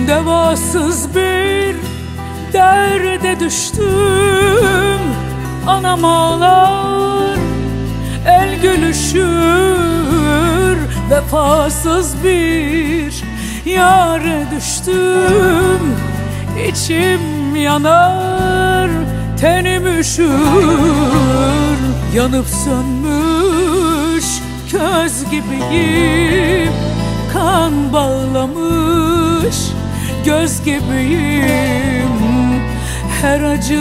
Devasız bir derde düştüm, anam ağlar, el gülüşür. Vefasız bir yâre düştüm, içim yanar, tenim üşür. Yanıp sönmüş köz gibiyim, kan bağlamış göz gibiyim. Her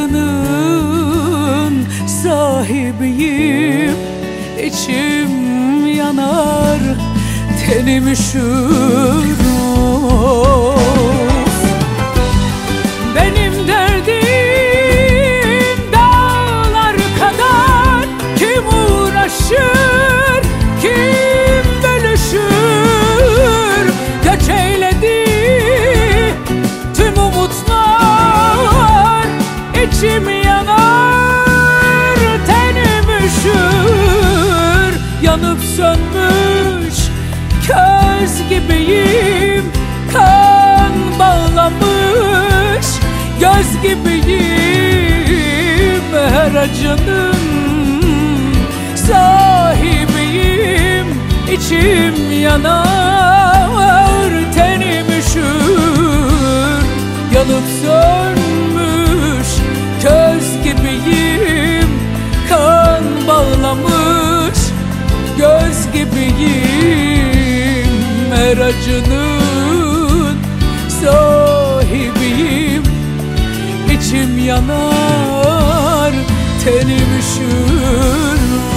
acının sahibiyim, içim yanar, tenim üşür. Benim derdim dağlar kadar, kim uğraşır, kim bölüşür. Göç eyledi tüm umutlar, içim yanar, tenim üşür. Yanıp sönmüş köz gibiyim, kan bağlamış göz gibiyim. Her acının sahibiyim, içim yanar, tenim üşür. Yanıp sönmüş köz gibiyim, kan bağlamış göz gibiyim. Her acının sahibiyim, içim yanar, tenim üşür.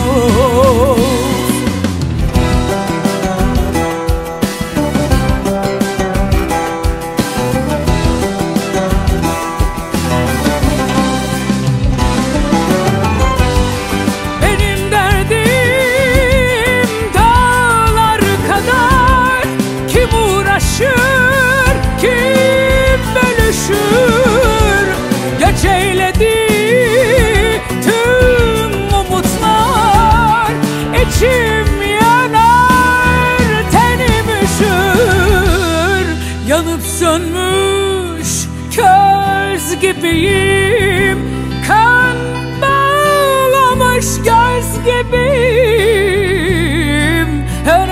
Kim bölüşür, göç eyledi tüm umutlar, içim yanar, tenim üşür. Yanıp sönmüş köz gibiyim, kan bağlamış göz gibiyim. Her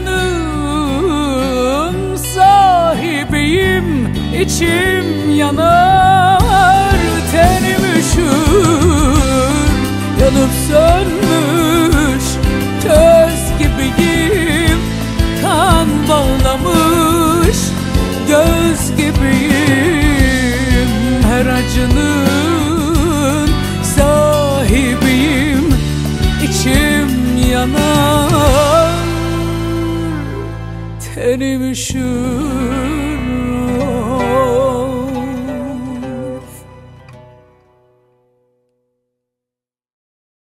acının sahibiyim, içim yanar, tenim üşür. Yanıp sönmüş köz gibiyim, kan bağlamış göz gibiyim. Her acının sahibiyim, içim yanar, tenim üşür.